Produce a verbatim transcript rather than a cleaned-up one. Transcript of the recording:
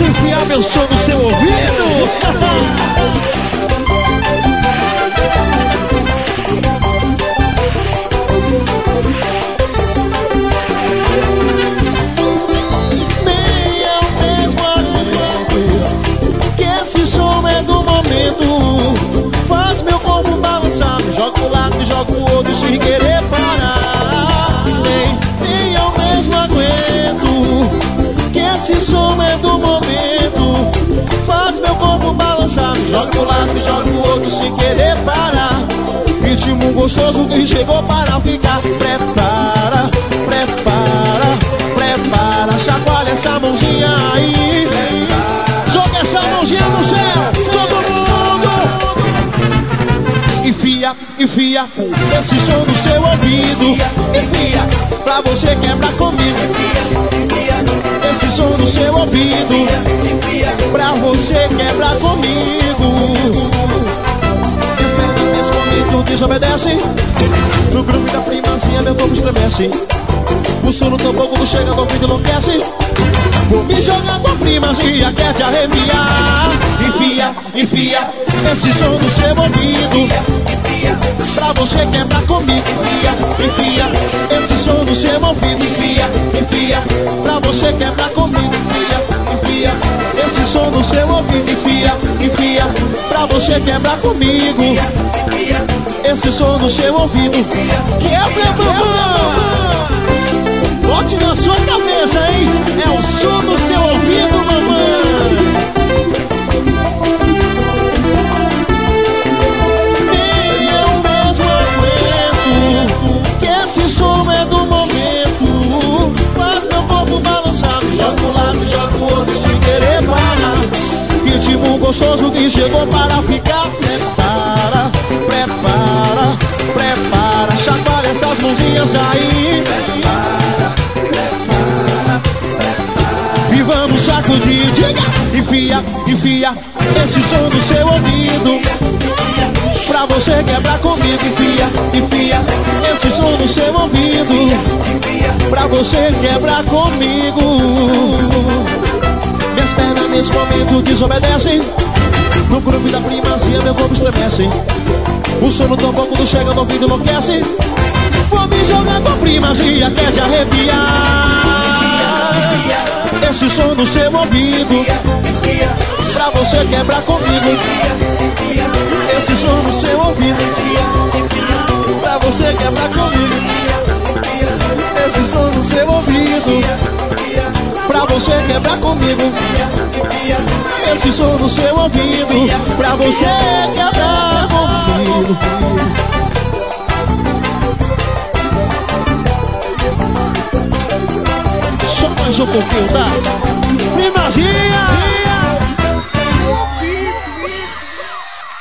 Deixa eu enfiar meu som no seu ouvido. Nem eu mesmo aguento, que esse som é do momento. Faz meu corpo balançar, me joga um lado, me joga o outro sem querer parar. Nem, nem eu mesmo aguento, que esse som é do momento. Faz meu corpo balançar, me joga um lado, me joga o outro sem querer parar. Ritmo gostoso que chegou para ficar. Prepara, prepara, prepara. Chacoalha essa mãozinha aí. Joga essa mãozinha no céu, todo mundo. Enfia, enfia esse som no seu ouvido. Enfia, pra você quebrar comigo. Esse som no seu ouvido, pra você quebrar comigo. Espera nesse momento, desobedece. No grupo da primazinha meu corpo estremece. O som no tambor quando chega no ouvido enlouquece. Vou me jogar com a primazinha, quer te arrepiar. Enfia, enfia esse som no seu ouvido, pra você quebrar comigo. Enfia, enfia esse som no seu ouvido. Enfia, enfia pra você quebrar comigo. Enfia, enfia esse som no seu ouvido. Enfia, enfia pra você quebrar comigo. Esse som no seu ouvido. Quebra, mamãe. Bote na sua cabeça, hein? É o som no seu ouvido, mamãe. Nem eu mesmo aguento, que esse som é do momento. Faz meu corpo balançar, me joga um lado, me joga o outro sem querer parar. Ritmo gostoso que chegou para ficar. Prepara, prepara, prepara. Chacoalha essas mãozinhas aí. Prepara, prepara, prepara. E vamos sacudir, diga. Enfia, enfia esse som no seu ouvido, pra você quebrar comigo. Enfia, enfia esse som no seu ouvido, pra você quebrar comigo. Minhas pernas nesse momento desobedecem. No grupo da primazinha meu corpo estremece. O som no tambor quando chega no ouvido enlouquece. Vou me jogar com a primazinha, quer te arrepiar. Esse som no seu ouvido, pra você quebrar comigo. Esse som no seu ouvido, pra você quebrar comigo. Esse som no seu ouvido, pra você quebrar comigo. Esse som no seu ouvido, pra você quebrar comigo. Só mais um pouquinho, tá? Primazinha!